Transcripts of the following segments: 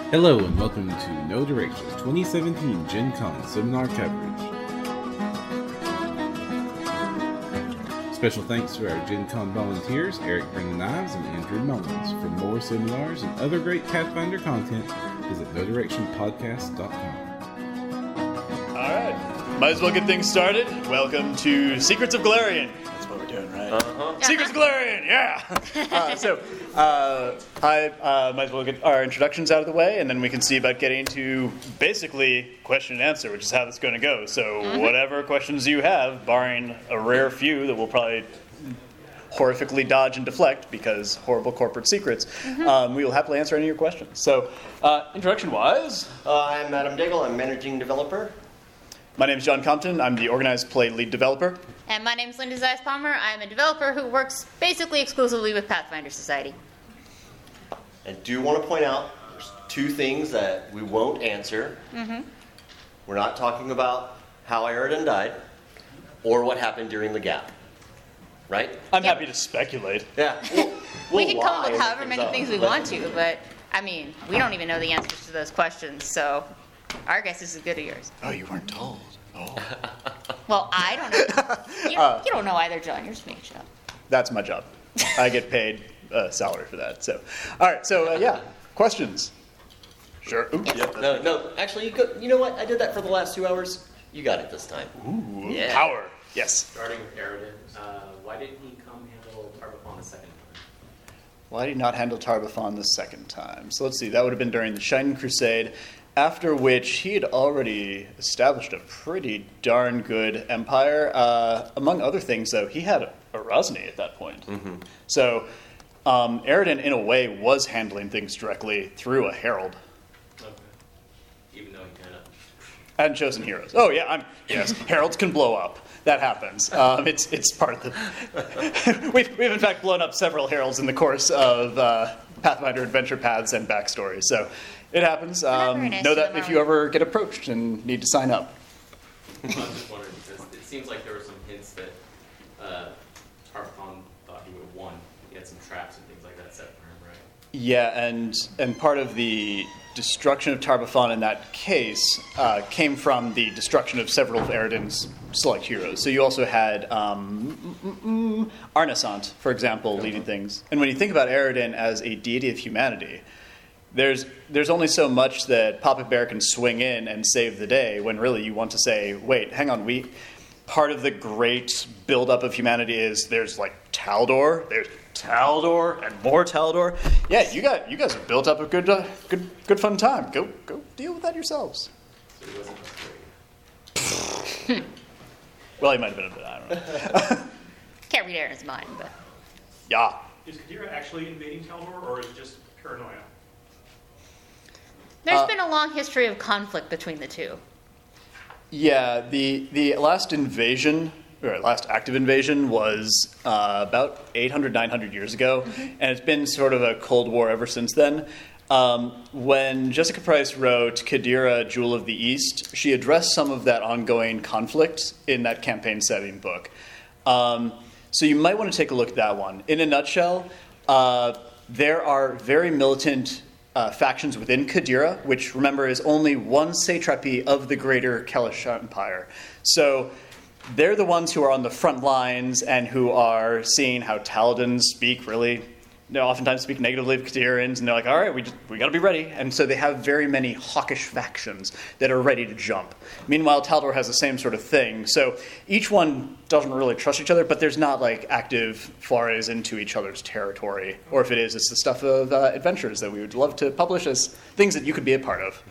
Hello and welcome to No Directions 2017 Gen Con Seminar coverage. Special thanks to our Gen Con volunteers, Eric Bring Knives and Andrew Mullins. For more seminars and other great Pathfinder content, visit NoDirectionPodcast.com. Alright, might as well get things started. Welcome to Secrets of Galarian. That's what we're doing, right? Secrets of Galarian, yeah! I might as well get our introductions out of the way, and then we can see about getting to basically question and answer, which is how it's going to go. So whatever questions you have, barring a rare few that we'll probably horrifically dodge and deflect because horrible corporate secrets, we will happily answer any of your questions. So, introduction-wise... I'm Adam Diggle. I'm managing developer. My name is John Compton. I'm the organized play lead developer. And my name is Linda Zeiss-Palmer. I'm a developer who works basically exclusively with Pathfinder Society. And do want to point out there's two things that we won't answer. We're not talking about how Aridin died or what happened during the gap. Right? I'm happy to speculate. Yeah. We can come up with however things many up, things we want to, but, I mean, we don't even know the answers to those questions, so our guess is as good as yours. Oh, you weren't told. Oh. Well, I don't know. You don't know either, John. You're just making shit up. That's my job. I get paid a salary for that. So, all right. So, yeah. Questions? Sure. Ooh, Yes. yeah. No. Actually, you know what? I did that for the last 2 hours. You got it this time. Ooh, Yeah. power. Yes. Starting with Aridin, why didn't he come handle Tarbathon the second time? Why did he not handle Tarbathon the second time? So let's see. That would have been during the Shining Crusade, after which he had already established a pretty darn good empire. Among other things, though, he had Erasni at that point. So Aridin, in a way, was handling things directly through a herald. Okay. Even though he kind of... And chosen heroes. Oh yeah, yes. Heralds can blow up. That happens. It's part of the. we've in fact blown up several heralds in the course of Pathfinder adventure paths and backstories. So it happens. very nice Know to that them, if you ever get approached and need to sign up. I was just wondering, because it seems like there were some hints that Tarbathon thought he would have won. He had some traps and things like that set for him, right? Yeah, and part of the destruction of Tarbathon in that case came from the destruction of several of Aridin's select heroes. So you also had Arnesant, for example, leading things. And when you think about Aridin as a deity of humanity, there's only so much that Papa Bear can swing in and save the day, when really you want to say, wait, hang on, part of the great buildup of humanity is there's like Taldor, there's Taldor and more Taldor. Yeah, you guys have built up a good fun time. Go deal with that yourselves. So he wasn't afraid. Well, he might have been a bit, I don't know. Can't read Aaron's mind, but... Yeah. Is Kadira actually invading Taldor, or is it just paranoia? There's been a long history of conflict between the two. Yeah, the last invasion, or last active invasion, was about 800, 900 years ago, and it's been sort of a Cold War ever since then. When Jessica Price wrote Kadira, Jewel of the East, she addressed some of that ongoing conflict in that campaign setting book. So you might want to take a look at that one. In a nutshell, there are very militant factions within Kadira, which, remember, is only one satrapy of the greater Kelesh Empire. So they're the ones who are on the front lines and who are seeing how Taladins speak oftentimes speak negatively of Kadirans, and they're like, all right, we got to be ready. And so they have very many hawkish factions that are ready to jump. Meanwhile, Taldor has the same sort of thing. So each one doesn't really trust each other, but there's not like active forays into each other's territory. Or if it is, it's the stuff of adventures that we would love to publish as things that you could be a part of.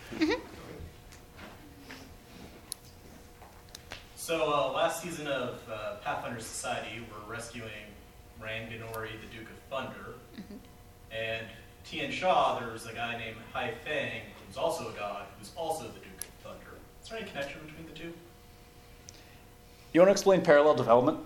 So last season of Pathfinder Society, we're rescuing Ranganori, the Duke of Thunder, and Tian Sha, there was a guy named Hai Feng, who's also a god, who's also the Duke of Thunder. Is there any connection between the two? You want to explain parallel development?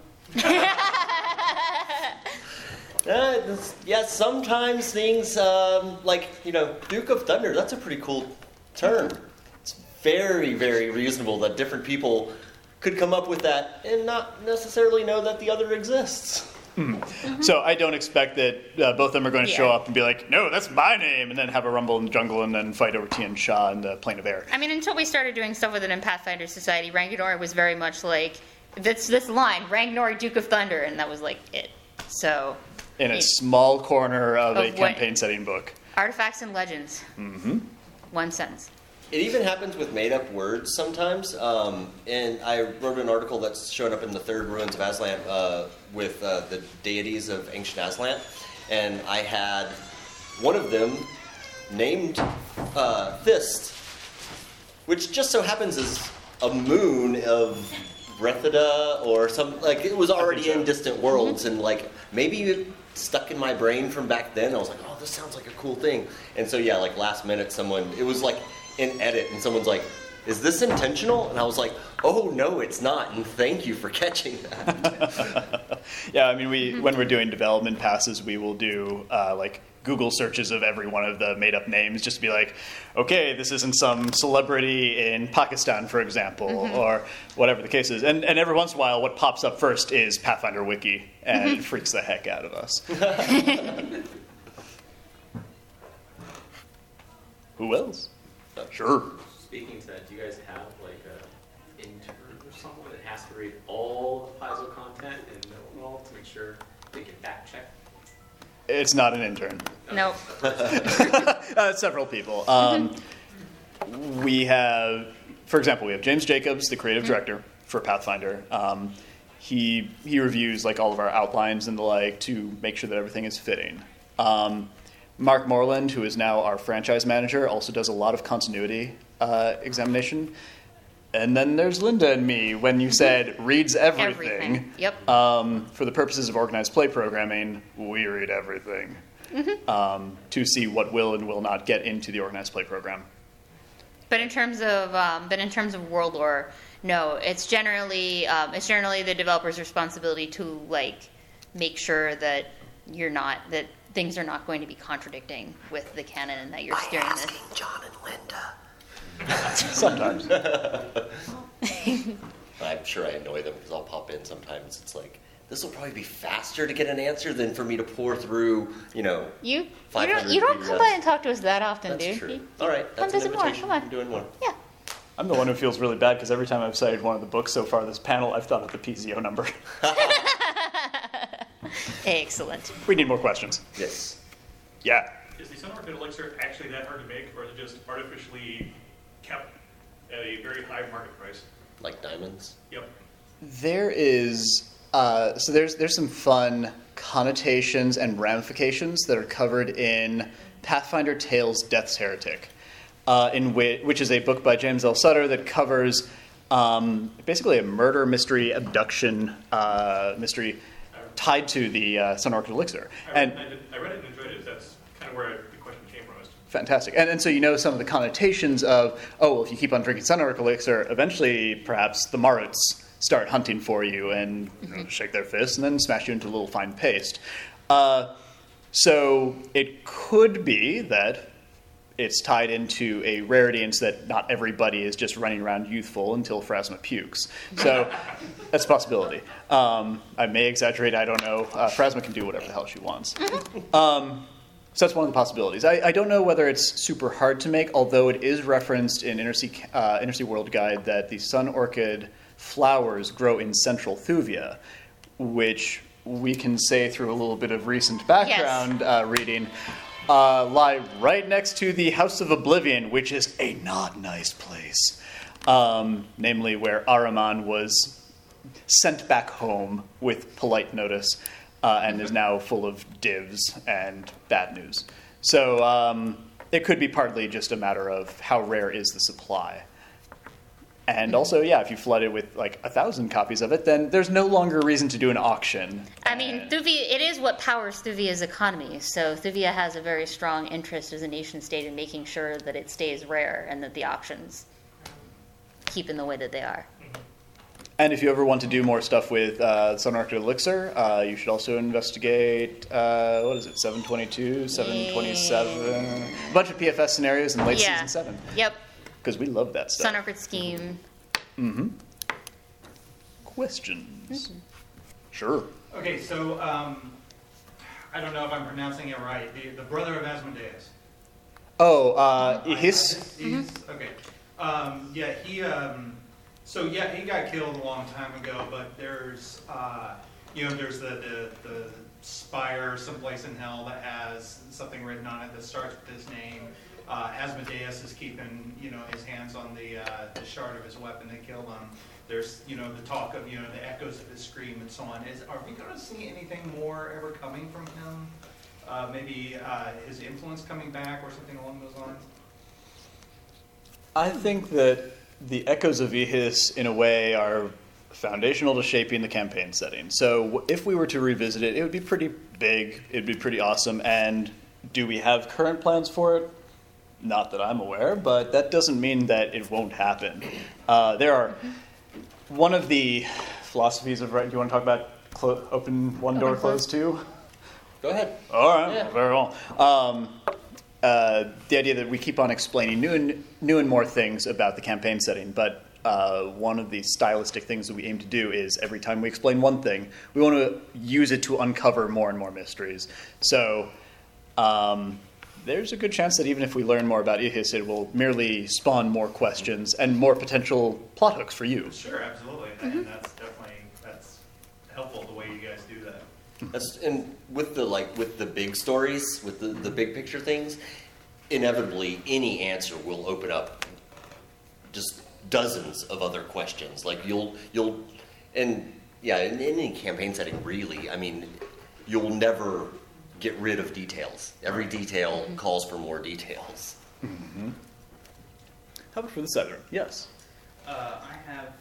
Yeah, sometimes things Duke of Thunder, that's a pretty cool term. It's very, very reasonable that different people could come up with that and not necessarily know that the other exists. So I don't expect that both of them are going to show Yeah. up and be like, no, that's my name, and then have a rumble in the jungle and then fight over Tian Sha in the Plane of Air. I mean, until we started doing stuff with it in Pathfinder Society, Ranganori was very much like, this line, Ranganori, Duke of Thunder, and that was like it. So, In a Yeah. small corner of a Of what- campaign setting book. Artifacts and Legends. Mm-hmm. One sentence. It even happens with made-up words sometimes. And I wrote an article that's shown up in the Third Ruins of Aslan with the deities of ancient Aslan. And I had one of them named Fist, which just so happens is a moon of Brethida or some, like, it was already in Distant Worlds. And, like, maybe it stuck in my brain from back then. I was like, oh, this sounds like a cool thing. And so, yeah, like, last minute it was like in edit, and someone's like, is this intentional? And I was like, oh, no, it's not, and thank you for catching that. Yeah, I mean, when we're doing development passes, we will do like Google searches of every one of the made-up names, just to be like, okay, this isn't some celebrity in Pakistan, for example, or whatever the case is. And every once in a while, what pops up first is Pathfinder Wiki, and it freaks the heck out of us. Who else? Sure. Speaking to that, do you guys have like a intern or someone that has to read all the Paizo content and know it all to make sure they can fact check? It's not an intern. Nope. Several people. We have, for example, we have James Jacobs, the creative director for Pathfinder. He reviews like all of our outlines and the like to make sure that everything is fitting. Mark Moreland, who is now our franchise manager, also does a lot of continuity examination. And then there's Linda and me, when you said reads everything. Yep. For the purposes of organized play programming, we read everything to see what will and will not get into the organized play program. But in terms of world lore, no. It's generally the developer's responsibility to like make sure that that things are not going to be contradicting with the canon and that you're steering this. John and Linda. Sometimes. I'm sure I annoy them because I'll pop in sometimes. It's like, this will probably be faster to get an answer than for me to pour through, You don't 500 come PDFs. by and talk to us that often, That's dude. true. All right, that's come an visit more. invitation. Come on. I'm doing more. Yeah. I'm the one who feels really bad because every time I've cited one of the books so far this panel, I've thought of the PZO number. Excellent. We need more questions. Yes. Yeah. Is the Sun Orchid Elixir actually that hard to make, or is it just artificially kept at a very high market price? Like diamonds. Yep. There is there's some fun connotations and ramifications that are covered in Pathfinder Tales: Death's Heretic, which is a book by James L. Sutter that covers basically a murder mystery, abduction mystery tied to the Sun Orchid Elixir. I read it and enjoyed it. That's kind of where the question came from. Fantastic. And so you know some of the connotations of, oh, well, if you keep on drinking Sun Orchid Elixir, eventually perhaps the Maruts start hunting for you and shake their fists and then smash you into a little fine paste. So it could be that it's tied into a rarity and so that not everybody is just running around youthful until Phrasma pukes. So that's a possibility. I may exaggerate, I don't know. Phrasma can do whatever the hell she wants. So that's one of the possibilities. I don't know whether it's super hard to make, although it is referenced in Inner-Sea World Guide that the sun orchid flowers grow in central Thuvia, which we can say through a little bit of recent background reading, lie right next to the House of Oblivion, which is a not nice place, namely where Ahriman was sent back home with polite notice. And is now full of divs and bad news. So it could be partly just a matter of how rare is the supply. And also, yeah, if you flood it with like 1,000 copies of it, then there's no longer a reason to do an auction. I mean, Thuvia, it is what powers Thuvia's economy. So Thuvia has a very strong interest as a nation state in making sure that it stays rare and that the auctions keep in the way that they are. And if you ever want to do more stuff with Sun Orchid Elixir, you should also investigate, 722, 727, a bunch of PFS scenarios in late season 7. Yep. Because we love that stuff. Sun Orchid Scheme. Questions? Sure. Okay, so I don't know if I'm pronouncing it right. The brother of Asmodeus. Oh, his. Okay. Yeah, he got killed a long time ago, but there's there's the spire someplace in hell that has something written on it that starts with his name. Asmodeus is keeping his hands on the shard of his weapon that killed him. There's the talk of the echoes of his scream and so on. Are we going to see anything more ever coming from him? Maybe his influence coming back or something along those lines? I think that the echoes of Ehis, in a way, are foundational to shaping the campaign setting. So if we were to revisit it, it would be pretty big, it'd be pretty awesome, and do we have current plans for it? Not that I'm aware, but that doesn't mean that it won't happen. There are, one of the philosophies of, do you want to talk about open one door, close two? Go ahead. All right, Yeah. very well. The idea that we keep on explaining new and more things about the campaign setting, but one of the stylistic things that we aim to do is every time we explain one thing, we want to use it to uncover more and more mysteries. So there's a good chance that even if we learn more about Ehis, it will merely spawn more questions and more potential plot hooks for you. Sure, absolutely. And that's helpful the way you guys do that. And with the big stories, with the big picture things, inevitably any answer will open up just dozens of other questions. Like in any campaign setting, really, I mean, you'll never get rid of details. Every detail calls for more details. Mm-hmm. How about for this other? Yes. I have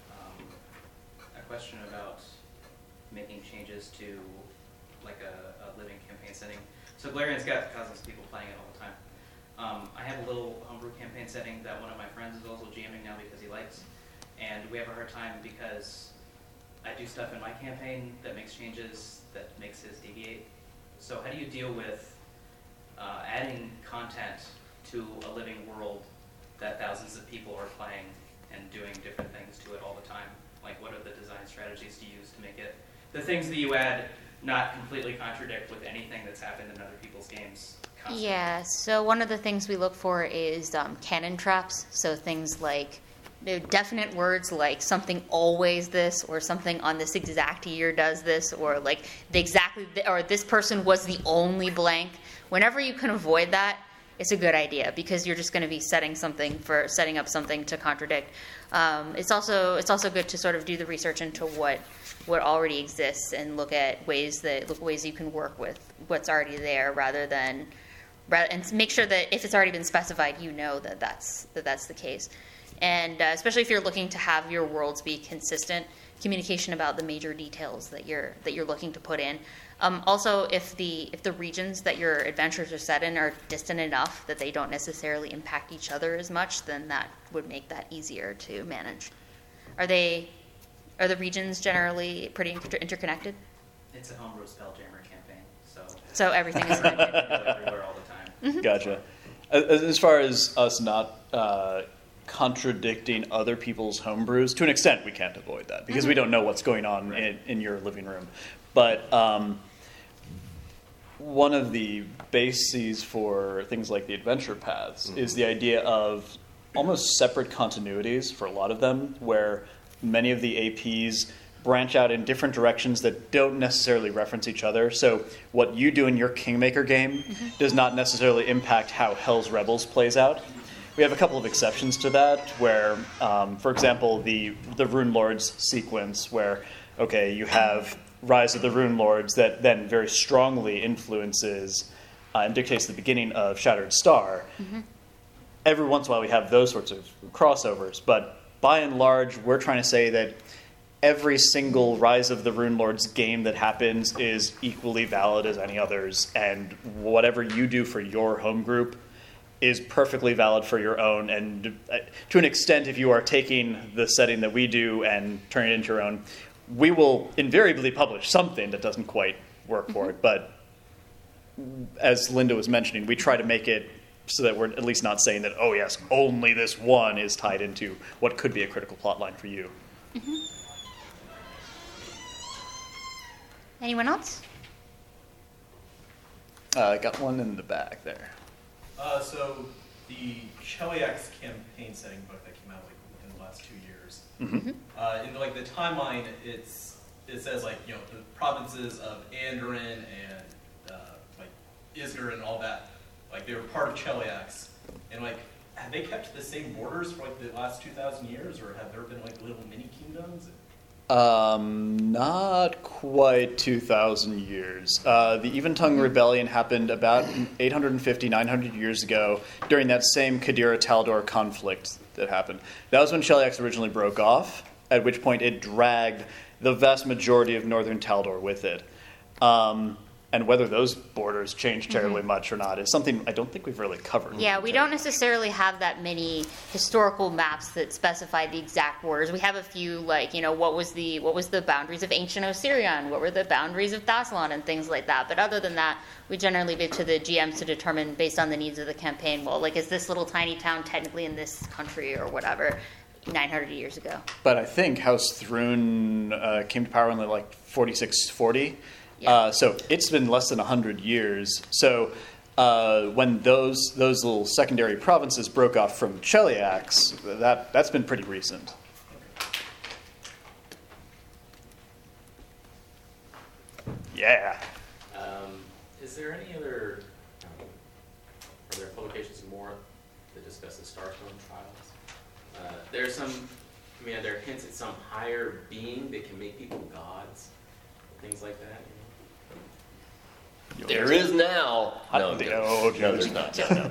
a question about making changes to like a living campaign setting. So Galarian's got thousands of people playing it all the time. I have a little homebrew campaign setting that one of my friends is also GMing now because he likes, and we have a hard time because I do stuff in my campaign that makes changes that makes his deviate. So how do you deal with adding content to a living world that thousands of people are playing and doing different things to it all the time? Like, what are the design strategies to use to make it, the things that you add, not completely contradict with anything that's happened in other people's games constantly? Yeah, so one of the things we look for is canon traps. So things like definite words like something always this, or something on this exact year does this, or like or this person was the only blank. Whenever you can avoid that, it's a good idea because you're just going to be setting up something to contradict. It's also good to sort of do the research into what already exists and look at ways you can work with what's already there and make sure that if it's already been specified, that's the case. And especially if you're looking to have your worlds be consistent, communication about the major details that you're looking to put in. Also, if the regions that your adventures are set in are distant enough that they don't necessarily impact each other as much, then that would make that easier to manage. Are the regions generally pretty interconnected? It's a homebrew Spelljammer campaign, so everything is connected. everywhere all the time. Mm-hmm. Gotcha. As far as us not contradicting other people's homebrews, to an extent we can't avoid that because we don't know what's going on in your living room. But one of the bases for things like the adventure paths is the idea of almost separate continuities for a lot of them, where many of the APs branch out in different directions that don't necessarily reference each other. So what you do in your Kingmaker game does not necessarily impact how Hell's Rebels plays out. We have a couple of exceptions to that, where, for example, the Rune Lords sequence, where, you have Rise of the Rune Lords that then very strongly influences and dictates the beginning of Shattered Star. Every once in a while we have those sorts of crossovers, but by and large, we're trying to say that every single Rise of the Rune Lords game that happens is equally valid as any others, and whatever you do for your home group is perfectly valid for your own. And to an extent, if you are taking the setting that we do and turning it into your own, we will invariably publish something that doesn't quite work for it. But as Linda was mentioning, we try to make it so that we're at least not saying that, oh yes, only this one is tied into what could be a critical plot line for you. Anyone else? I got one in the back there. So the Cheliax campaign setting book that came out like within the last 2 years. Mm-hmm. In like the timeline, it says like the provinces of Andoran and like Isger and all that, like they were part of Cheliax, and like have they kept the same borders for like the last 2,000 years, or have there been like little mini kingdoms? Not quite 2,000 years. The Even-Tongue Rebellion happened about 850, 900 years ago during that same Kadira Taldor conflict that happened. That was when Cheliax originally broke off, at which point it dragged the vast majority of northern Taldor with it. And whether those borders change terribly much or not is something I don't think we've really covered. Yeah, we don't necessarily have that many historical maps that specify the exact borders. We have a few, like, what was the boundaries of ancient Osirion? What were the boundaries of Thassalon and things like that? But other than that, we generally leave it to the GMs to determine based on the needs of the campaign. Well, like, is this little tiny town technically in this country or whatever 900 years ago? But I think House Thrune came to power in like 4640. Yeah. So it's been less than 100 years. So when those little secondary provinces broke off from Cheliax, that's been pretty recent. Yeah. Is there any other, are there publications more that discuss the Starstone trials? There's some, are there hints at some higher being that can make people gods? Things like that, There is now. No, there's not. No.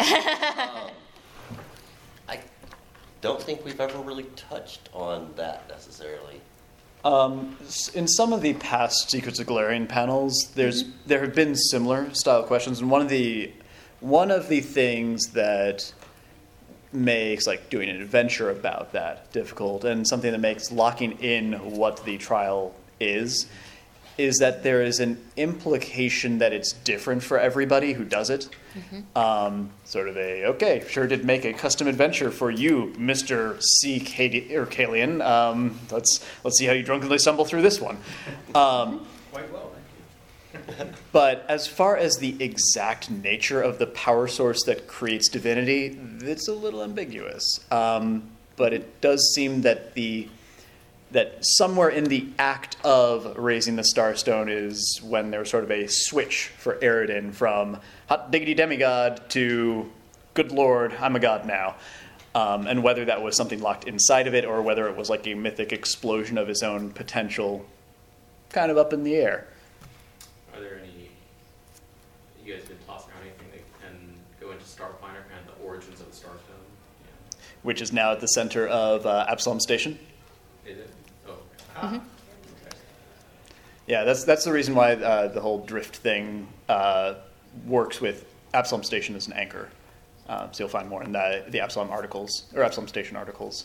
I don't think we've ever really touched on that necessarily. In some of the past Secrets of Galarian panels, there have been similar style questions, and one of the things that makes like doing an adventure about that difficult, and something that makes locking in what the trial is that there is an implication that it's different for everybody who does it. Sort of okay, sure did make a custom adventure for you, Mr. C. Kalian. Let's see how you drunkenly stumble through this one. Quite well, thank you. But as far as the exact nature of the power source that creates divinity, it's a little ambiguous. But it does seem that that somewhere in the act of raising the Starstone is when there was sort of a switch for Eredin from hot diggity demigod to good lord, I'm a god now. And whether that was something locked inside of it or whether it was like a mythic explosion of his own potential, kind of up in the air. Are there any, you guys been tossing around anything that can go into Starfinder, kind of the origins of the Starstone? Yeah. Which is now at the center of Absalom Station. Is it? Oh, Mm-hmm. okay. Yeah, that's the reason why the whole drift thing works with Absalom Station as an anchor. So you'll find more in the Absalom articles, or Absalom Station articles.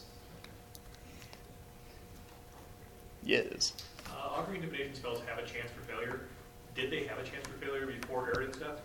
Yes. Augury divination spells have a chance for failure. Did they have a chance for failure before Eredin's death?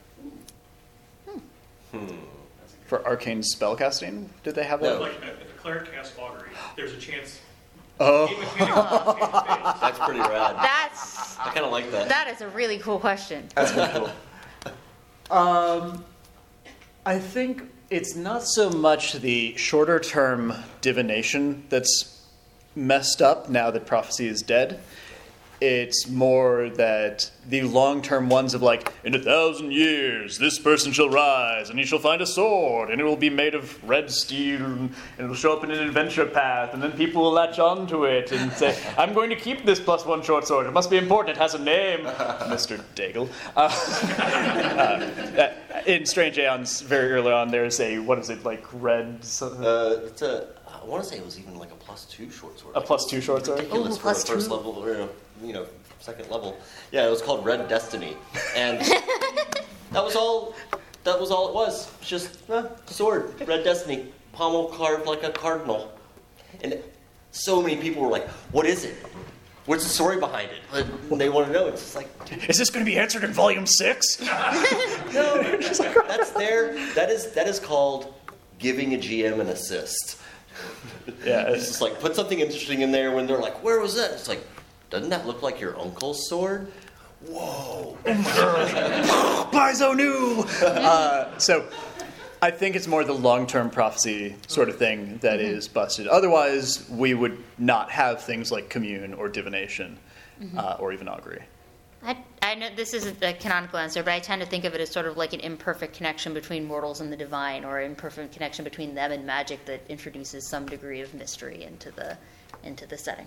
For arcane spellcasting, did they have No. that? Like, if a cleric casts Augury, there's a chance. Oh. Game mechanic fails. That's pretty rad. That's I kind of like that. that is a really cool question. That's pretty cool. I think it's not so much the shorter term divination that's messed up now that prophecy is dead. It's more that the long-term ones of like, in 1,000 years, this person shall rise, and he shall find a sword, and it will be made of red steel, and it'll show up in an adventure path, and then people will latch on to it and say, I'm going to keep this +1 short sword. It must be important. It has a name. Mr. Daigle. In Strange Aeons, very early on, there's a, what is it, like red... It's I want to say it was even like a +2 short sword. A +2 short sword? Ridiculous for plus the first two. level, or second level. Yeah, it was called Red Destiny, and that was all. That was all it was. It's just sword, Red Destiny, pommel carved like a cardinal, and so many people were like, "What is it? What's the story behind it?" And they want to know. It's just like, Is this going to be answered in Volume 6? no, that's there. That is called giving a GM an assist. Yeah, It's just like, put something interesting in there when they're like, where was that? It's like, doesn't that look like your uncle's sword? whoa, Paizo new! So I think it's more the long-term prophecy sort of thing that is busted. Otherwise, we would not have things like commune or divination or even augury. I know this isn't a canonical answer, but I tend to think of it as sort of like an imperfect connection between mortals and the divine, or an imperfect connection between them and magic that introduces some degree of mystery into the setting.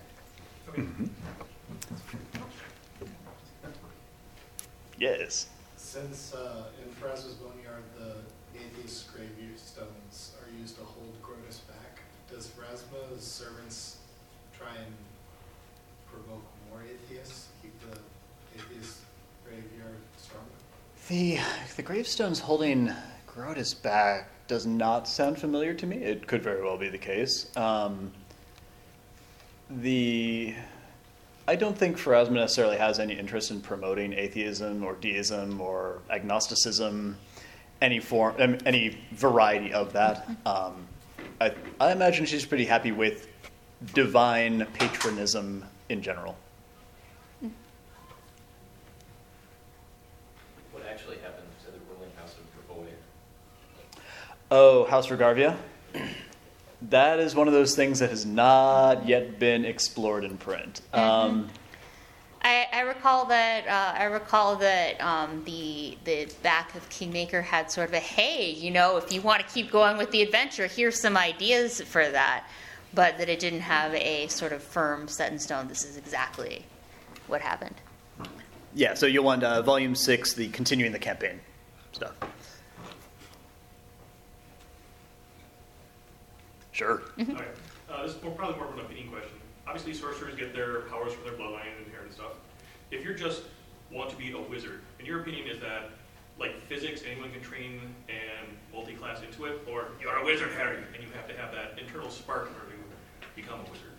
Yes. Since in Pharasma's Boneyard the atheist gravestones are used to hold Grotus back, does Pharasma's servants try and provoke more atheists, keep the atheist graveyard strong? The gravestones holding Grotus back does not sound familiar to me. It could very well be the case. I don't think Pharasma necessarily has any interest in promoting atheism or deism or agnosticism, any variety of that. I imagine she's pretty happy with divine patronism in general. What actually happened to the ruling house of Bravoy? Oh, House Regarvia? That is one of those things that has not yet been explored in print. I recall that the back of Kingmaker had sort of a, hey, if you want to keep going with the adventure, here's some ideas for that, but that it didn't have a sort of firm set in stone. This is exactly what happened. Yeah, so you'll want Volume 6, the continuing the campaign stuff. Sure. Okay. This is probably more of an opinion question. Obviously, sorcerers get their powers from their bloodline and inherit stuff. If you just want to be a wizard, in your opinion, is that like physics, anyone can train and multi-class into it, or you're a wizard, Harry, and you have to have that internal spark in order to become a wizard?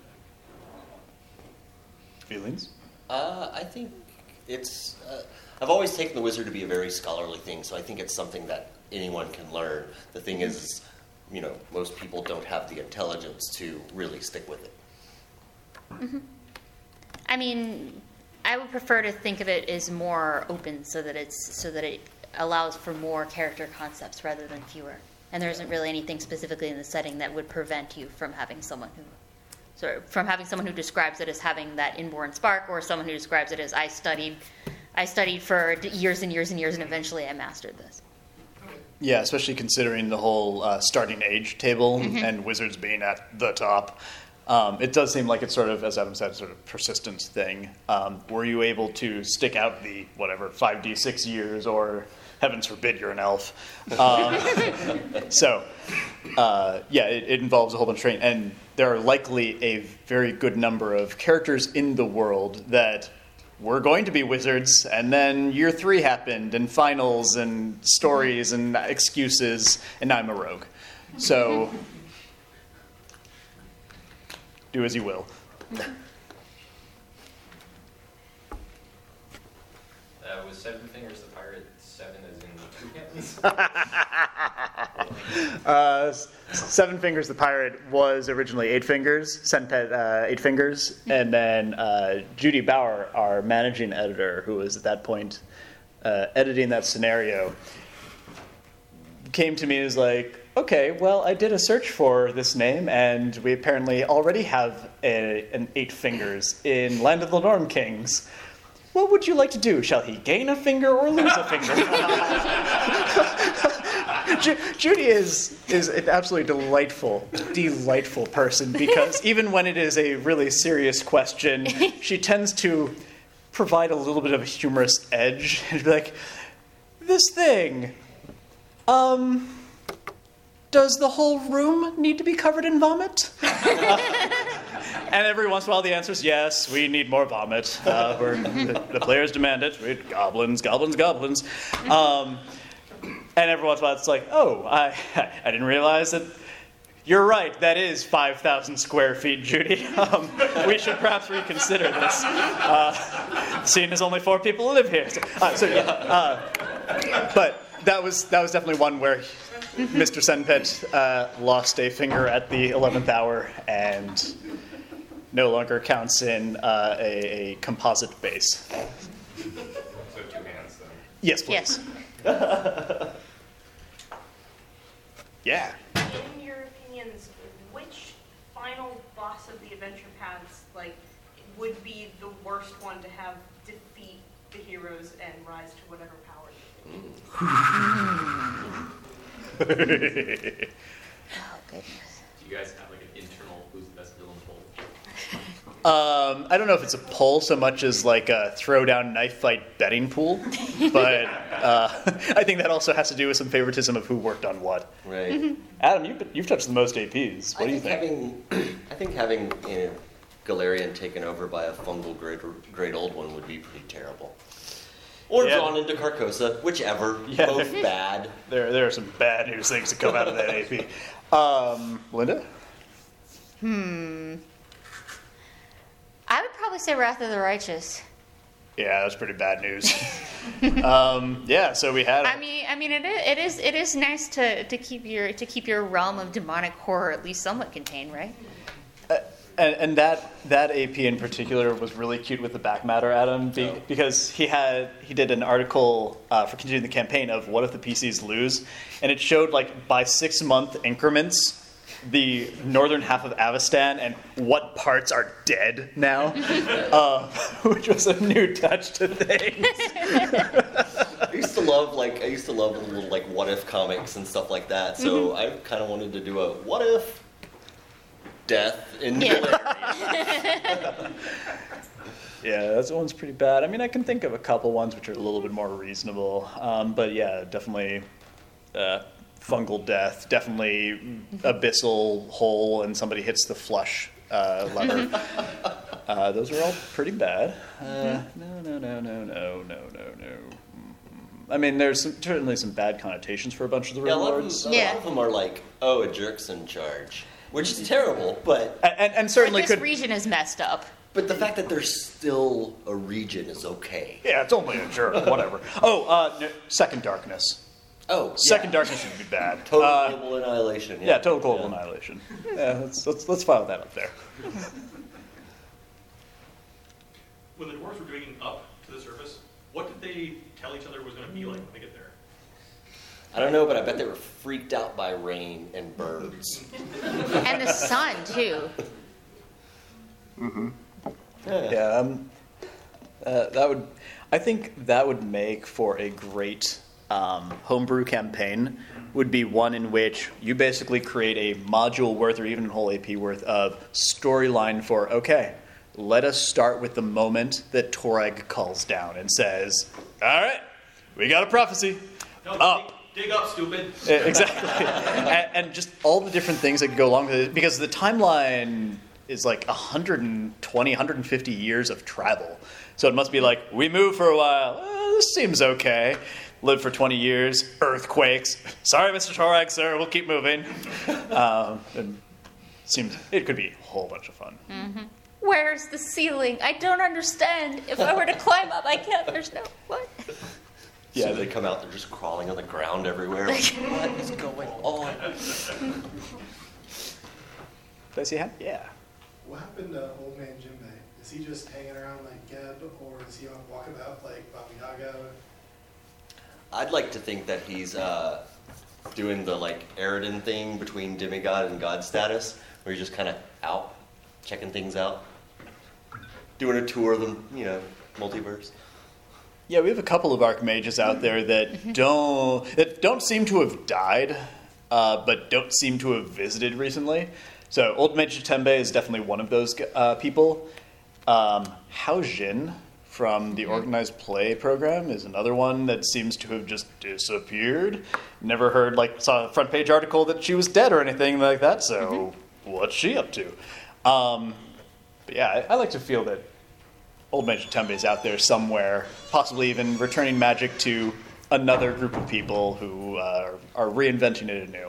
Feelings? I think it's. I've always taken the wizard to be a very scholarly thing, so I think it's something that anyone can learn. The thing is, most people don't have the intelligence to really stick with it. Mm-hmm. I mean, I would prefer to think of it as more open, so that it allows for more character concepts rather than fewer. And there isn't really anything specifically in the setting that would prevent you from having someone who describes it as having that inborn spark, or someone who describes it as I studied for years and years and years, and eventually I mastered this. Yeah, especially considering the whole starting age table and wizards being at the top. It does seem like it's sort of, as Adam said, sort of persistence thing. Were you able to stick out the, 5d6 years, or heavens forbid you're an elf? It involves a whole bunch of training. And there are likely a very good number of characters in the world that were going to be wizards, and then year 3 happened, and finals, and stories, and excuses, and now I'm a rogue. So, do as you will. Was Seven Fingers the Pirate 7 as in 2 hands? Seven Fingers the Pirate was originally 8 Fingers, Senpet 8 Fingers, and then Judy Bauer, our managing editor, who was at that point editing that scenario, came to me and was like, okay, well, I did a search for this name, and we apparently already have an 8 Fingers in Land of the Norm Kings. What would you like to do? Shall he gain a finger or lose a finger? Judy is an absolutely delightful person, because even when it is a really serious question, she tends to provide a little bit of a humorous edge. And be like, this thing, does the whole room need to be covered in vomit? And every once in a while the answer is yes, we need more vomit. The players demand it. Goblins. And every once in a while it's like, oh, I didn't realize that. You're right, that is 5,000 square feet, Judy. We should perhaps reconsider this. Seeing as only 4 people live here. But that was definitely one where Mr. Senpet lost a finger at the 11th hour and no longer counts in a composite base. Yes, please. Yes. Yeah. In your opinions, which final boss of the adventure paths would be the worst one to have defeat the heroes and rise to whatever power they think? Oh goodness. Do you guys have like an internal who's the best villain poll? I don't know if it's a poll so much as like a throwdown knife fight betting pool, but I think that also has to do with some favoritism of who worked on what. Right. Adam, you've touched the most APs. What do you think? I think having Galarian taken over by a fungal great old one would be pretty terrible. Or Yeah. drawn into Carcosa, whichever. Yeah. Both bad. There are some bad news things that come out of that AP. Linda? I would probably say Wrath of the Righteous. Yeah, that's pretty bad news. Yeah, so we had. I mean, it is nice to keep your realm of demonic horror at least somewhat contained, right? And that AP in particular was really cute with the back matter, Adam, because he did an article for continuing the campaign of what if the PCs lose, and it showed like by 6-month increments the northern half of Avestan and what parts are dead now, which was a new touch to things. I used to love the little like what if comics and stuff like that. So I kind of wanted to do a what if death in Galarian. Yeah, that one's pretty bad. I mean, I can think of a couple ones which are a little bit more reasonable, but yeah, definitely fungal death, definitely abyssal hole, and somebody hits the flush lever. Those are all pretty bad. No. I mean, there's certainly some bad connotations for a bunch of the Yeah, a Red lot Lords. of them are like, oh, a jerk's in charge, which is terrible, but And certainly This could. region is messed up. but the fact that there's still a region is okay. Yeah, it's only a jerk. Whatever. Oh, Second Darkness. Oh, Second Darkness would be bad. Total global annihilation. Yeah, total global annihilation. Yeah, let's file that up there. When the dwarves were digging up to the surface, what did they tell each other was going to be like when they get there? I don't know, but I bet they were freaked out by rain and birds. And the sun too. Yeah, I think that would make for a great homebrew campaign. Would be one in which you basically create a module worth or even a whole AP worth of storyline for, okay, let us start with the moment that Torag calls down and says, all right, we got a prophecy. No, Up. dig up, stupid. Exactly. and just all the different things that go along with it, because the timeline is like 120, 150 years of travel. So it must be like, we move for a while, this seems okay. Live for 20 years, earthquakes. Sorry, Mr. Torag, sir, we'll keep moving. And it could be a whole bunch of fun. Where's the ceiling? I don't understand. If I were to climb up, I can't. There's no what. Yeah, they come out, they're just crawling on the ground everywhere. Like, what is going on? Did I see a hand? Yeah. What happened to Old Man Jinbei? Is he just hanging around like Geb, or is he on walkabout like Baba Yaga? I'd like to think that he's doing the like Eridan thing between demigod and god status, where he's just kind of out, checking things out, doing a tour of the multiverse. Yeah, we have a couple of archmages out there that don't seem to have died, but don't seem to have visited recently. So Old Mage Tembe is definitely one of those people. Hao Jin from the Organized Play program is another one that seems to have just disappeared. Never heard, saw a front page article that she was dead or anything like that, so what's she up to? But yeah, I like to feel that Old Mage Tembe is out there somewhere, possibly even returning magic to another group of people who are reinventing it anew.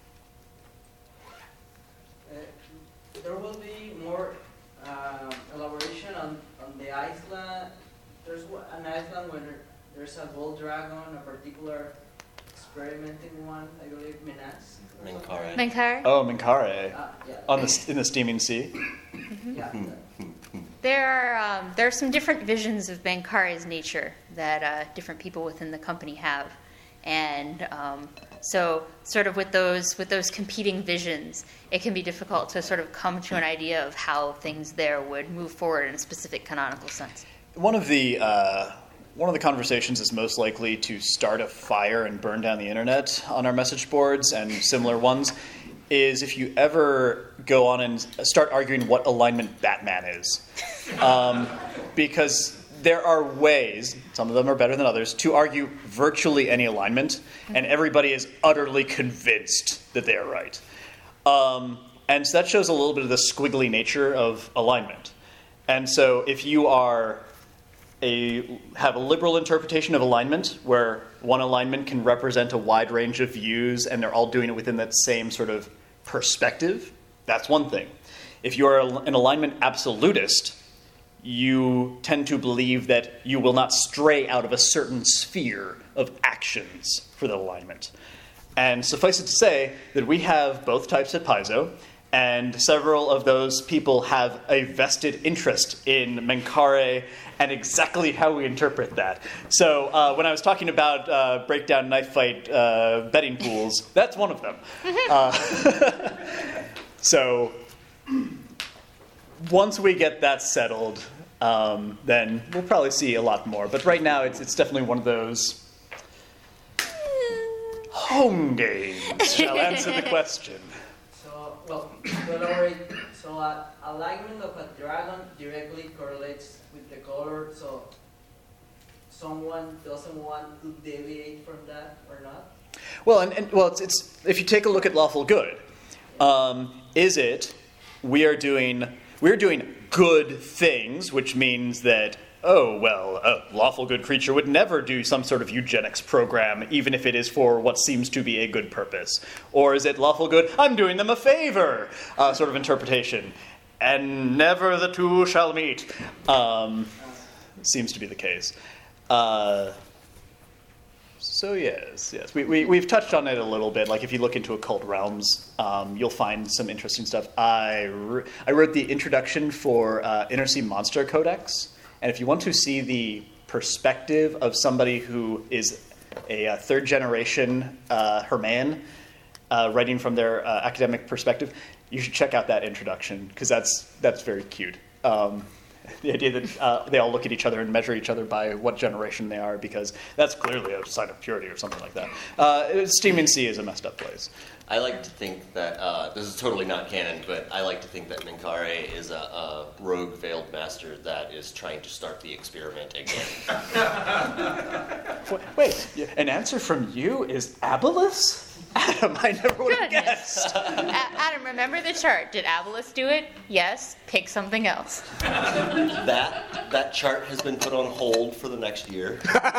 There will be more elaboration on the island. There's an island where there's a gold dragon, a particular experimenting one, I believe, Minas. Minkare. Minkare? Oh, Minkare. Yeah. In the Steaming Sea. Yeah. There are some different visions of Bankare's nature that different people within the company have. And so sort of with those competing visions, it can be difficult to sort of come to an idea of how things there would move forward in a specific canonical sense. One of the conversations is most likely to start a fire and burn down the internet on our message boards and similar ones is if you ever go on and start arguing what alignment Batman is. Because there are ways, some of them are better than others, to argue virtually any alignment, and everybody is utterly convinced that they are right. And so that shows a little bit of the squiggly nature of alignment. And so if you have a liberal interpretation of alignment, where one alignment can represent a wide range of views, and they're all doing it within that same sort of perspective, that's one thing. If you're an alignment absolutist, you tend to believe that you will not stray out of a certain sphere of actions for the alignment. And suffice it to say that we have both types at Paizo, and several of those people have a vested interest in Menkaure and exactly how we interpret that. So when I was talking about breakdown knife fight betting pools, that's one of them. So once we get that settled, then we'll probably see a lot more. But right now, it's definitely one of those home games. Shall answer the question. So, well, to elaborate, so alignment of a dragon directly correlates with the color, so someone doesn't want to deviate from that or not? Well, it's if you take a look at lawful good, is it we're doing good things, which means that, oh, well, a lawful good creature would never do some sort of eugenics program, even if it is for what seems to be a good purpose? Or is it lawful good, I'm doing them a favor, sort of interpretation? And never the two shall meet. Seems to be the case. So yes, we've touched on it a little bit. Like if you look into Occult Realms, you'll find some interesting stuff. I wrote the introduction for Inner Sea Monster Codex, and if you want to see the perspective of somebody who is a third generation Herman, writing from their academic perspective, you should check out that introduction because that's very cute. The idea that they all look at each other and measure each other by what generation they are, because that's clearly a sign of purity or something like that. Steaming Sea is a messed up place. I like to think that, this is totally not canon, but I like to think that Menkaure is a rogue veiled master that is trying to start the experiment again. Wait, an answer from you is Abolus? Adam, I never would have guessed. Adam, remember the chart. Did Abolus do it? Yes. Pick something else. That chart has been put on hold for the next year.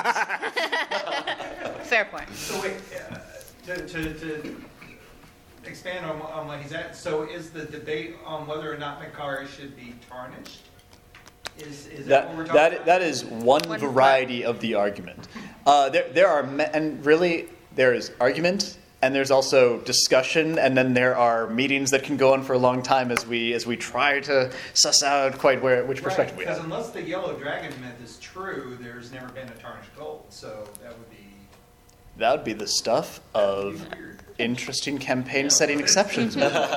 Fair point. So wait, to expand on what he's at, so is the debate on whether or not Menkaure should be tarnished? Is that what we're talking about? That is one variety of the argument. There are, and really, there is argument, and there's also discussion, and then there are meetings that can go on for a long time as we try to suss out quite which perspective we have. Because unless the yellow dragon myth is true, there's never been a tarnished gold, so that would be the stuff of interesting campaign setting exceptions.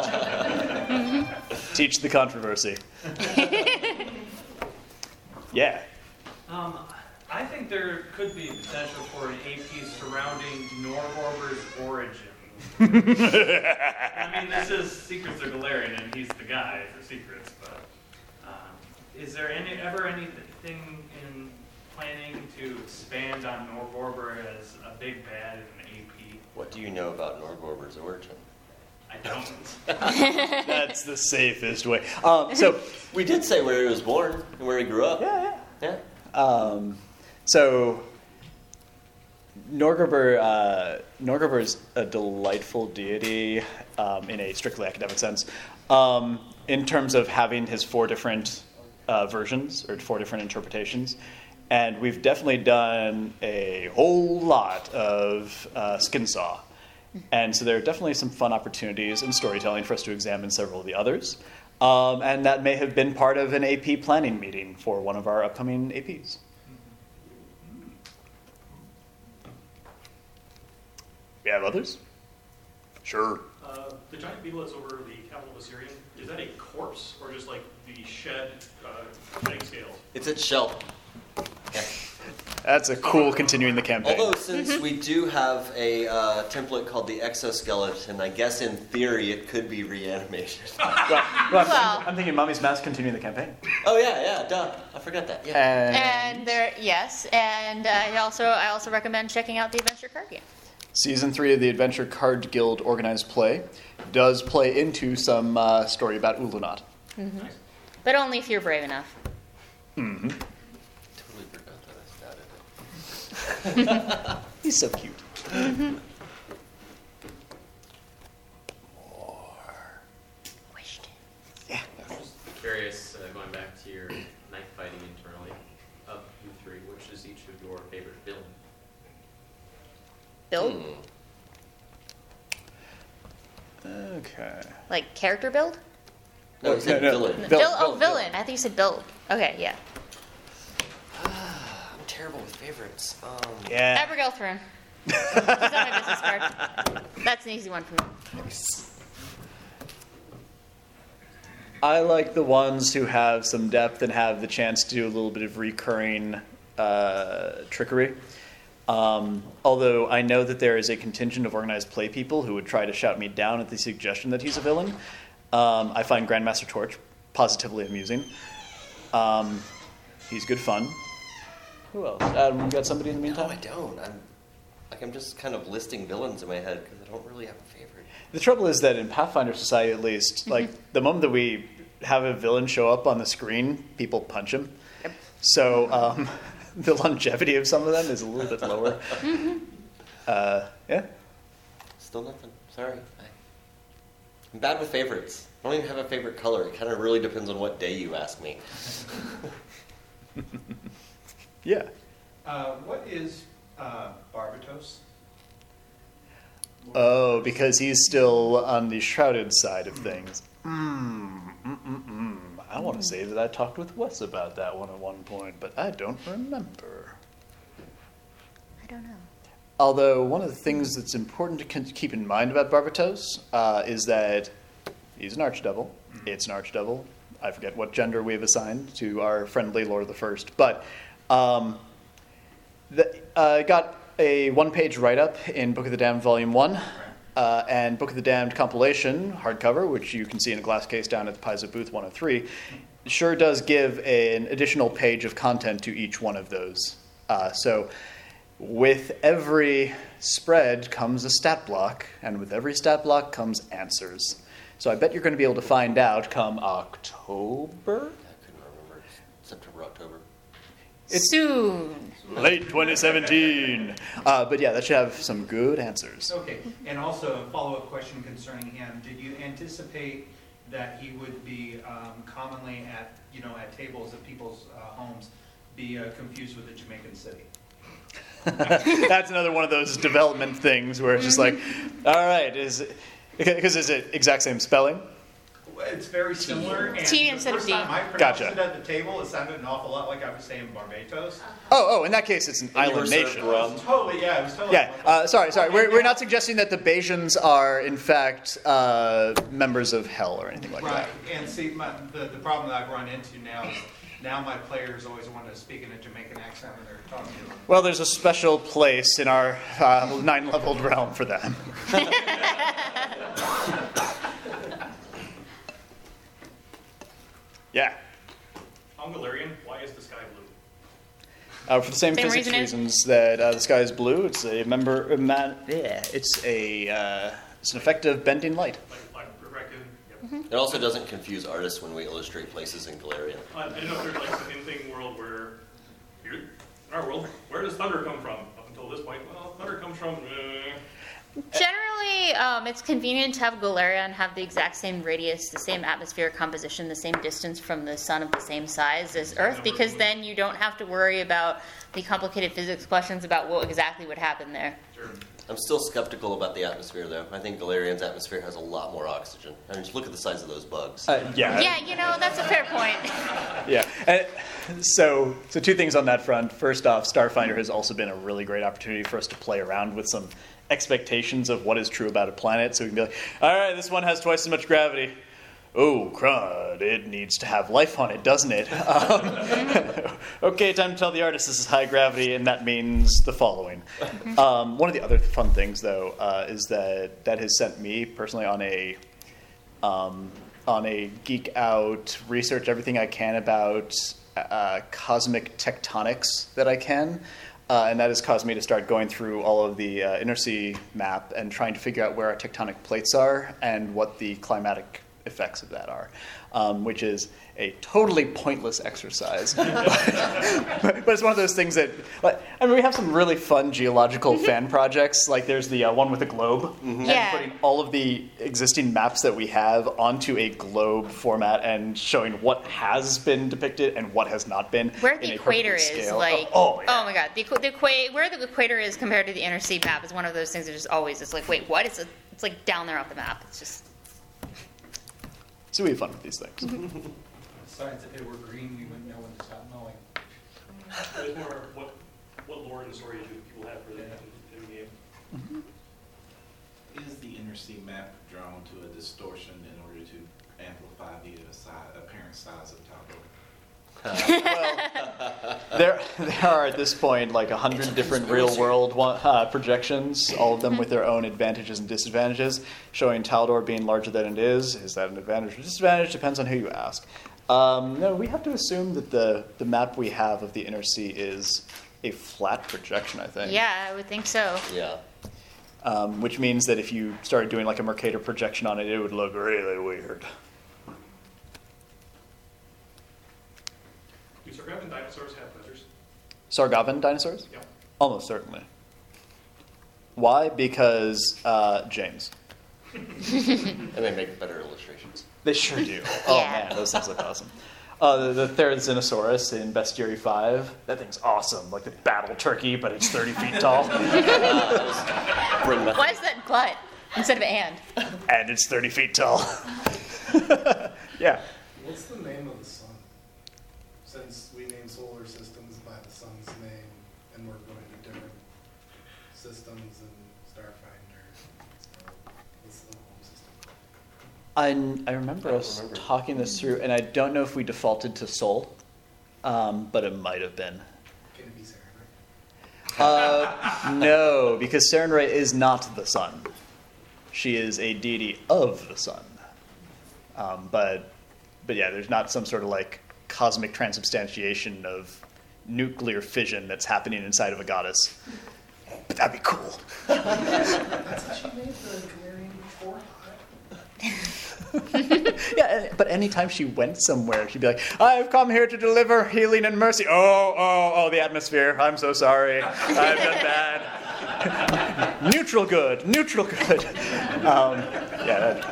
Teach the controversy. Yeah. I think there could be potential for an AP surrounding Norgorber's origin. I mean, this is Secrets of Galarian, and he's the guy for secrets, but is there ever anything in planning to expand on Norgorber as a big bad in an AP? What do you know about Norgorber's origin? I don't. That's the safest way. So we did say where he was born and where he grew up. Yeah. So Norgorber is a delightful deity in a strictly academic sense. In terms of having his 4 different versions or 4 different interpretations. And we've definitely done a whole lot of Skinsaw. And so there are definitely some fun opportunities in storytelling for us to examine several of the others. And that may have been part of an AP planning meeting for one of our upcoming APs. We have others? Sure. The giant beetle that's over the capital of Assyrian, is that a corpse or just like the shed egg scales? It's its shell. Yeah. That's a cool continuing the campaign. Although, since we do have a template called the exoskeleton, I guess in theory it could be reanimated. I'm thinking Mommy's Mask continuing the campaign. Oh yeah, duh. I forgot that. Yeah. And there, yes, and I also recommend checking out the Adventure Card Game. Season 3 of the Adventure Card Guild organized play does play into some story about Ulunat. Mm-hmm. But only if you're brave enough. Mm-hmm. Totally forgot that I started it. He's so cute. Mm-hmm. Yeah. I'm just curious, going back to your knife fighting internally, of you three, which is each of your favorite villain? Build? Okay. Like character build? No, he said villain. Villain. I think you said build. Okay, yeah. I'm terrible with favorites. Yeah. Abigail Throne. She's on my business card. That's an easy one for me. I like the ones who have some depth and have the chance to do a little bit of recurring trickery. Although I know that there is a contingent of organized play people who would try to shout me down at the suggestion that he's a villain. I find Grandmaster Torch positively amusing. He's good fun. Who else? Adam, you got somebody in the meantime? No, I don't. I'm just kind of listing villains in my head because I don't really have a favorite. The trouble is that in Pathfinder Society, at least, like the moment that we have a villain show up on the screen, people punch him. Yep. So the longevity of some of them is a little bit lower. Yeah. Still nothing. Sorry. I'm bad with favorites. I don't even have a favorite color. It kind of really depends on what day you ask me. Yeah. What is Barbatos? Oh, because he's still on the shrouded side of things. I want to say that I talked with Wes about that one at one point, but I don't remember. I don't know. Although one of the things that's important to keep in mind about Barbatos is that he's an archdevil. It's an archdevil. I forget what gender we have assigned to our friendly Lord the First, but got a one-page write-up in Book of the Damned Volume 1 and Book of the Damned compilation hardcover, which you can see in a glass case down at the Paizo booth 103. Sure does give an additional page of content to each one of those. So with every spread comes a stat block, and with every stat block comes answers. So I bet you're going to be able to find out come October? I couldn't remember. September, October. It's soon. Late 2017. But yeah, that should have some good answers. Okay, and also a follow-up question concerning him. Did you anticipate that he would be commonly at tables at people's homes be confused with the Jamaican city? That's another one of those development things where it's just like, all right, is it exact same spelling? It's very similar. And T instead of D. The first time I pronounced Gotcha. it at the table, it sounded an awful lot like I was saying Barbados. Oh, in that case, it's an island nation. Totally, yeah, it was totally. Yeah, sorry. We're not suggesting that the Bajans are, in fact, members of Hell or anything like Right, that. and see, the problem that I've run into now is now my players always want to speak in a Jamaican accent when they're talking to them. Well, there's a special place in our 9-leveled realm for them. Yeah. On Galarian, why is the sky blue? For the same physics reasoning? reasons that the sky is blue, it's a it's an effect of bending light. Like raccoon? Yep. It also doesn't confuse artists when we illustrate places in Galarian. I didn't know if there's like some in-thing world where, here, in our world, where does thunder come from? Up until this point, well, thunder comes from... Generally, it's convenient to have Galarian have the exact same radius, the same atmospheric composition, the same distance from the sun of the same size as Earth, because then you don't have to worry about the complicated physics questions about what exactly would happen there. Sure. I'm still skeptical about the atmosphere, though. I think Galarian's atmosphere has a lot more oxygen. I mean, just look at the size of those bugs. Yeah. Yeah, that's a fair point. Yeah. So two things on that front. First off, Starfinder has also been a really great opportunity for us to play around with some expectations of what is true about a planet. So we can be like, all right, this one has twice as much gravity. Oh, crud, it needs to have life on it, doesn't it? Okay, time to tell the artist this is high gravity, and that means the following. One of the other fun things, though, is that has sent me personally on a geek out, research everything I can about cosmic tectonics that I can. And that has caused me to start going through all of the inner sea map and trying to figure out where our tectonic plates are and what the climatic effects of that are, which is a totally pointless exercise. But it's one of those things that, like, I mean, we have some really fun geological fan projects. Like there's the one with a globe, and putting all of the existing maps that we have onto a globe format and showing what has been depicted and what has not been. Where the equator is, scale. like, oh my god, where the equator is compared to the inner sea map is one of those things that just always, it's like, wait, what? It's like down there off the map. It's just. So we have fun with these things. Besides, if it were green, we wouldn't know when to stop mowing. It's more what lore and story do people have for the game. Is the inner sea map drawn to a distortion in order to amplify the apparent size of Talbot? There are at this point like 100 different real-world projections, all of them with their own advantages and disadvantages, showing Taldor being larger than it is. Is that an advantage or disadvantage? Depends on who you ask. No, we have to assume that the map we have of the inner sea is a flat projection, I think. Yeah, I would think so. Yeah. Which means that if you started doing like a Mercator projection on it, it would look really weird. Do Sargavan dinosaurs have feathers? Sargavan dinosaurs? Yeah. Almost certainly. Why? Because James. And they make better illustrations. They sure do. Oh man, those things look awesome. The Therizinosaurus in Bestiary 5, that thing's awesome. Like the battle turkey, but it's 30 feet tall. Why is that butt instead of and? And it's 30 feet tall. Yeah. What's the name of the sun? Since we name solar systems by the sun's name, and we're going to different systems and Starfinder, so what's the home system called? I remember us talking this through, and I don't know if we defaulted to Sol, but it might have been. Can it be Sarenrae? No, because Sarenrae is not the sun. She is a deity of the sun. But yeah, there's not some sort of like cosmic transubstantiation of nuclear fission that's happening inside of a goddess. But that'd be cool. That's what she made the Galarian before. Yeah, but anytime she went somewhere, she'd be like, I've come here to deliver healing and mercy. Oh, the atmosphere. I'm so sorry. I've done bad. Neutral good. Yeah.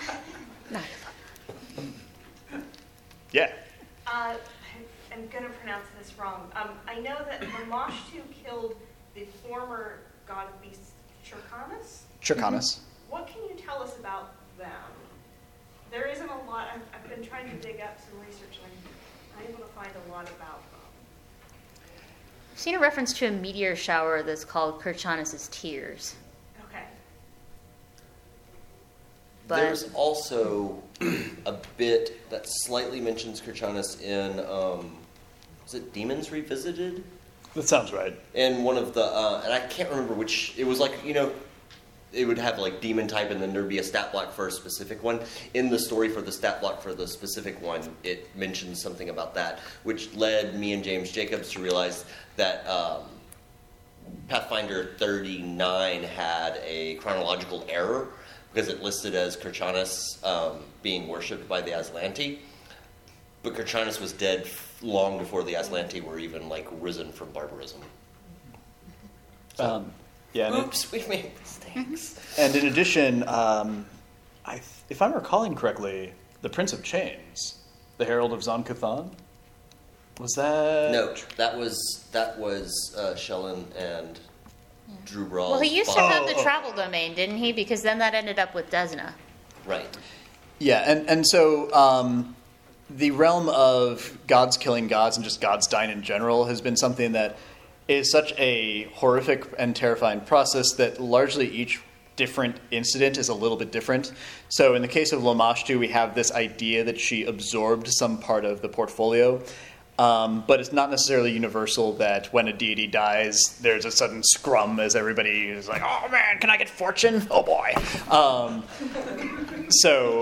Yeah. I'm going to pronounce this wrong. I know that Lamashtu killed the former god of beasts, Chircanus. What can you tell us about them? There isn't a lot. I've been trying to dig up some research, and I'm not able to find a lot about them. I've seen a reference to a meteor shower that's called Kirchanis' Tears. Okay. But There's also a bit that slightly mentions Kirchanis in, is it Demons Revisited? That sounds right. In one of the, and I can't remember which, it was like, it would have like demon type and then there'd be a stat block for a specific one. In the story for the stat block for the specific one, it mentions something about that, which led me and James Jacobs to realize that Pathfinder 39 had a chronological error because it listed as Kirchanis being worshipped by the Aslanti. But Kirchanis was dead long before the Aslanti were even like risen from barbarism. Yeah. Oops, we made mistakes. And in addition, if I'm recalling correctly, the Prince of Chains, the Herald of Zon-Kuthon, was that? No, that was Shelyn and Drew Brawl. well, he used to have the travel domain, didn't he? Because then that ended up with Desna. Right. Yeah, and so the realm of gods killing gods and just gods dying in general has been something that is such a horrific and terrifying process that largely each different incident is a little bit different. So in the case of Lamashtu, we have this idea that she absorbed some part of the portfolio, but it's not necessarily universal that when a deity dies, there's a sudden scrum as everybody is like, oh man, can I get fortune? Oh boy. So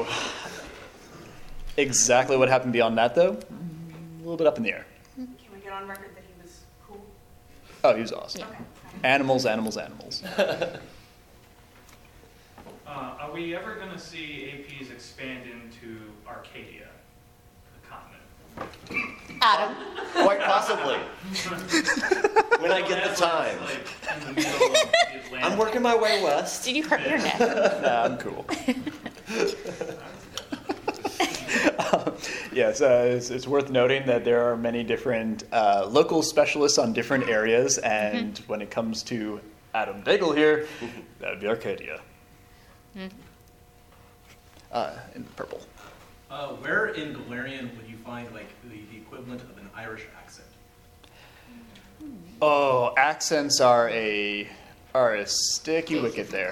exactly what happened beyond that, though, a little bit up in the air. Can we get on record that he was cool? Oh, he was awesome. Okay. Animals, animals, animals. Are we ever going to see APs expand into Arcadia, the continent? Adam. Quite possibly. When I get the time. Like in the middle of the Atlantic. I'm working my way west. Did you hurt your neck? Nah, I'm cool. Yes, it's worth noting that there are many different local specialists on different areas, and when it comes to Adam Daigle here, that would be Arcadia. In purple. Where in Galarian would you find like the equivalent of an Irish accent? Oh, accents are a sticky wicket there.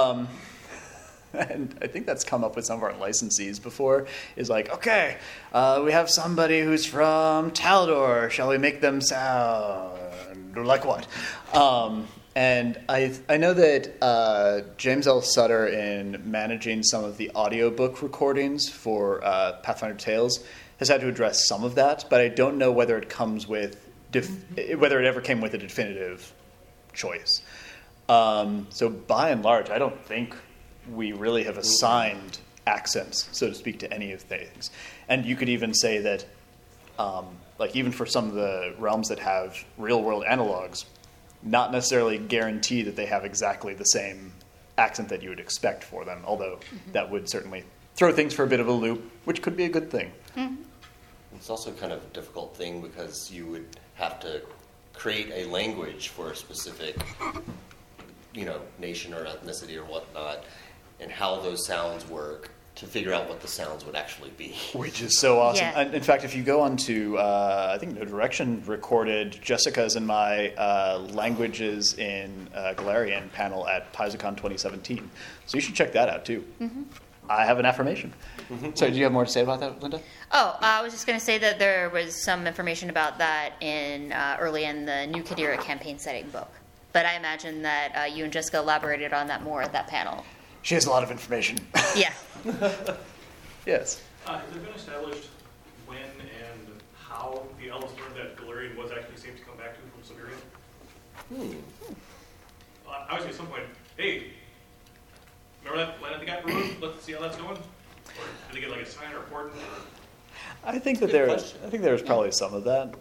And I think that's come up with some of our licensees before, is like, okay, we have somebody who's from Taldor. Shall we make them sound like what? And I know that James L. Sutter, in managing some of the audiobook recordings for Pathfinder Tales, has had to address some of that, but I don't know whether it comes with whether it ever came with a definitive choice. So by and large, I don't think we really have assigned accents, so to speak, to any of things. And you could even say that, like even for some of the realms that have real-world analogs, not necessarily guarantee that they have exactly the same accent that you would expect for them, although that would certainly throw things for a bit of a loop, which could be a good thing. It's also kind of a difficult thing because you would have to create a language for a specific, nation or ethnicity or whatnot, and how those sounds work to figure out what the sounds would actually be. Which is so awesome. Yeah. In fact, if you go onto, I think No Direction recorded Jessica's and my languages in Galarian panel at PaizoCon 2017. So you should check that out too. I have an affirmation. So do you have more to say about that, Linda? Oh, I was just going to say that there was some information about that in early in the New Kadira campaign setting book. But I imagine that you and Jessica elaborated on that more at that panel. She has a lot of information. Yeah. Yes. Has it been established when and how the elves learned that Galarian was actually safe to come back to from Siberia? Obviously, at some point, hey, remember that planet that got ruined? Let's see how that's going. Or did they get like a sign or a port? I think that there's probably some of that.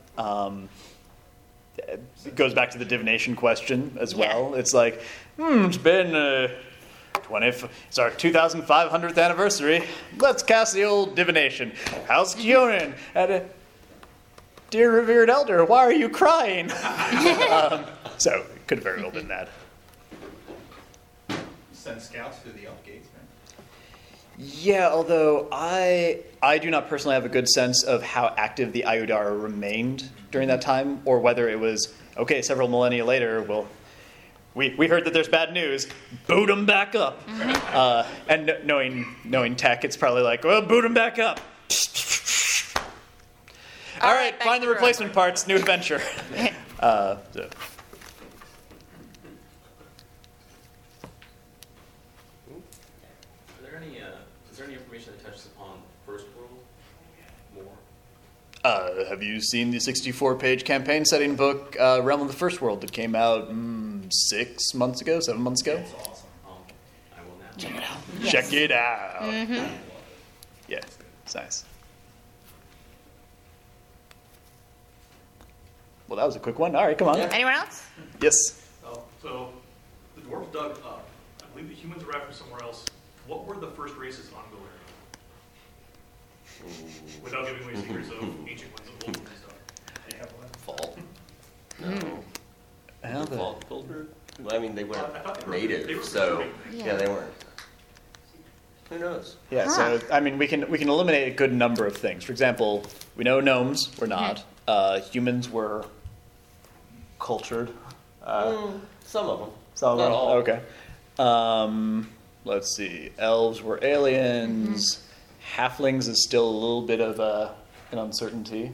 It goes back to the divination question as well. Yeah. It's like, it's been it's our 2,500th anniversary. Let's cast the old divination. How's Gionin? Dear revered elder, why are you crying? So it could have very well been that. Send scouts through the elf gates, man. Yeah, although I do not personally have a good sense of how active the Ayudara remained during that time, or whether it was, okay, several millennia later, well, we heard that there's bad news, boot them back up. And knowing tech, it's probably like, well, boot them back up. All right, find the replacement parts, new adventure. So. Is there any information that touches upon First World more? Have you seen the 64-page campaign setting book, Realm of the First World, that came out 7 months ago? That's awesome. I will now. Check it out. Yes. Check it out. Yeah, it's nice. Well, that was a quick one. All right, come on. Anyone else? Yes. So the dwarves dug up. I believe the humans arrived from somewhere else. What were the first races on Galarian? Without giving away secrets of ancient ones of old and stuff. Fall. No. Fall builder? Well, I mean, they weren't native, so yeah, they weren't. Who knows? Yeah, so I mean, we can eliminate a good number of things. For example, we know gnomes were not. Humans were cultured. Some of them. Some Not of them. all. Okay. Let's see. Elves were aliens. Halflings is still a little bit of an uncertainty.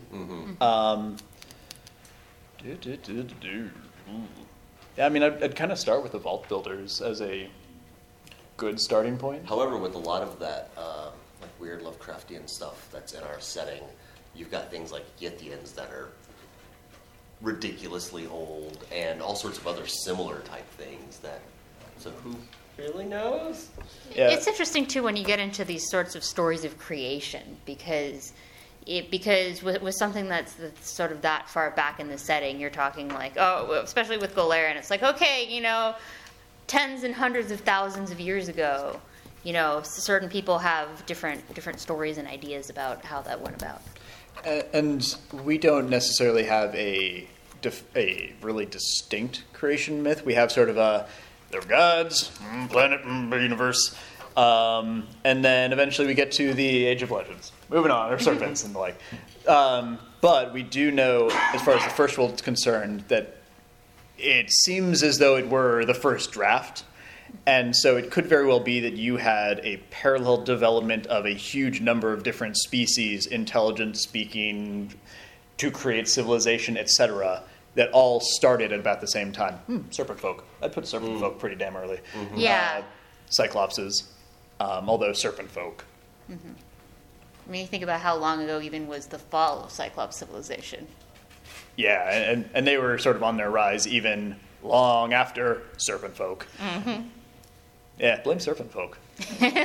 Yeah, I mean, I'd kind of start with the Vault Builders as a good starting point. However, with a lot of that like weird Lovecraftian stuff that's in our setting, you've got things like Yithians that are ridiculously old and all sorts of other similar type things that, so who really knows? Yeah. It's interesting too when you get into these sorts of stories of creation because with something that's sort of that far back in the setting, you're talking like, especially with Golarion, it's like, okay, tens and hundreds of thousands of years ago, certain people have different stories and ideas about how that went about. And we don't necessarily have a really distinct creation myth. We have sort of they're gods, planet, universe, and then eventually we get to the Age of Legends. Moving on, or serpents and the like. But we do know, as far as the first world is concerned, that it seems as though it were the first draft. And so it could very well be that you had a parallel development of a huge number of different species, intelligent speaking, to create civilization, etc., that all started at about the same time. Serpent folk. I'd put serpent folk pretty damn early. Yeah. Cyclopses, although serpent folk. I mean, you think about how long ago even was the fall of Cyclops civilization. Yeah, and they were sort of on their rise even long after serpent folk. Yeah, blame serpent folk. Well,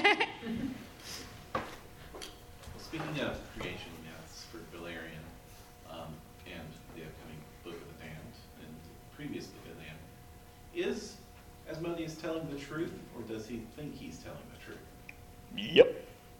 speaking of creation myths for Golarion, and the upcoming Book of the Damned, and the previous Book of the Damned, is Asmodeus telling the truth, or does he think he's telling the truth? Yep.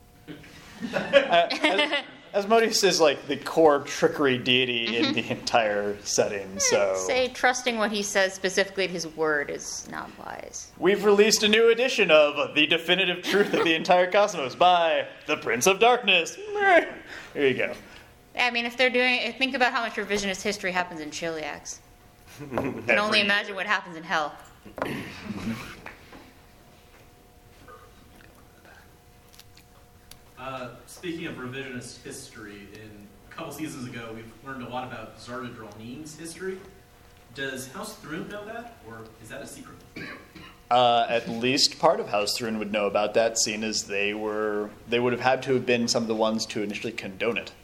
Asmodeus is like the core trickery deity in the entire setting, so... Say trusting what he says specifically to his word is not wise. We've released a new edition of The Definitive Truth of the Entire Cosmos by the Prince of Darkness. There you go. I mean, if they're think about how much revisionist history happens in Chiliacs. You can only imagine what happens in hell. Speaking of revisionist history, a couple seasons ago, we've learned a lot about Zarda-Drolneen's history. Does House Thrun know that, or is that a secret? At least part of House Thrun would know about that, seeing as they would have had to have been some of the ones to initially condone it.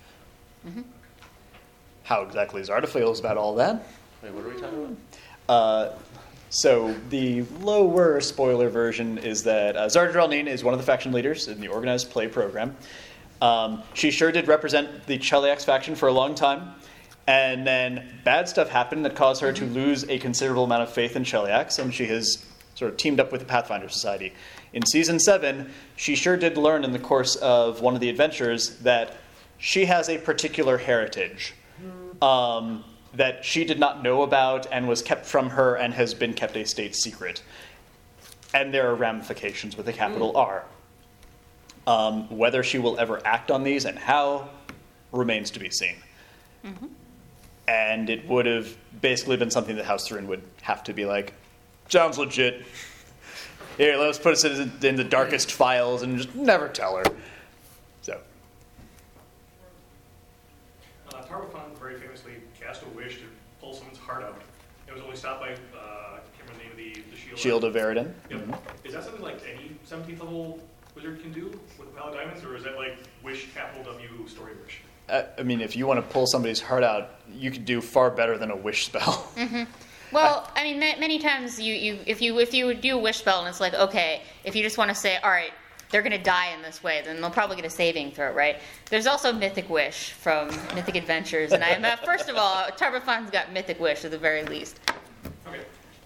How exactly Zarda feels about all that? Wait, what are we talking about? So the lower spoiler version is that Zarda Drolneen is one of the faction leaders in the organized play program. She sure did represent the Cheliax faction for a long time, and then bad stuff happened that caused her to lose a considerable amount of faith in Cheliax, and she has sort of teamed up with the Pathfinder Society. In Season 7, she sure did learn in the course of one of the adventures that she has a particular heritage that she did not know about and was kept from her and has been kept a state secret. And there are ramifications with a capital R. Whether she will ever act on these and how remains to be seen. And it would have basically been something that House Thrun would have to be like, sounds legit. Here, let's put it in the darkest files and just never tell her. So. Tarwafan very famously cast a wish to pull someone's heart out. It was only stopped by, I can't remember the name of the shield. Shield of Eridan. Yep. Is that something like any 17th level wizard can do with a pile of diamonds, or is that like wish capital W story wish? I mean, if you want to pull somebody's heart out, you could do far better than a wish spell. Well, I mean, many times if you do a wish spell and it's like, okay, if you just want to say, all right, they're going to die in this way, then they'll probably get a saving throw, right? There's also Mythic Wish from Mythic Adventures, and first of all, Tarbafan's got Mythic Wish at the very least. Okay.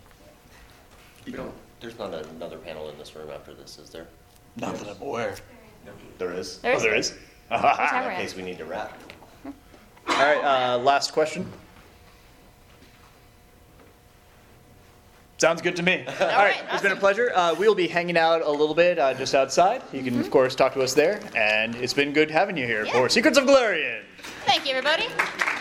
There's not another panel in this room after this, is there? Not that I'm aware. There is? There is. Oh, there is? In that case, we need to wrap. All right, last question. Sounds good to me. All right, it's been a pleasure. We'll be hanging out a little bit just outside. You can, of course, talk to us there. And it's been good having you here for Secrets of Golarion. Thank you, everybody.